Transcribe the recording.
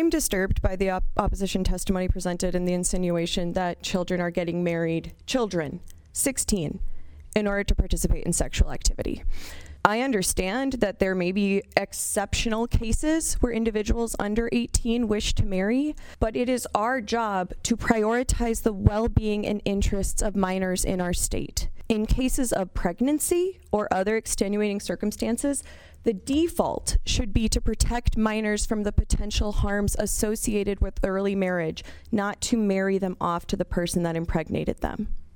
disturbed by the opposition testimony presented and the insinuation that children are getting married, children, 16, in order to participate in sexual activity. I understand that there may be exceptional cases where individuals under 18 wish to marry, but it is our job to prioritize the well-being and interests of minors in our state. In cases of pregnancy or other extenuating circumstances, the default should be to protect minors from the potential harms associated with early marriage, not to marry them off to the person that impregnated them.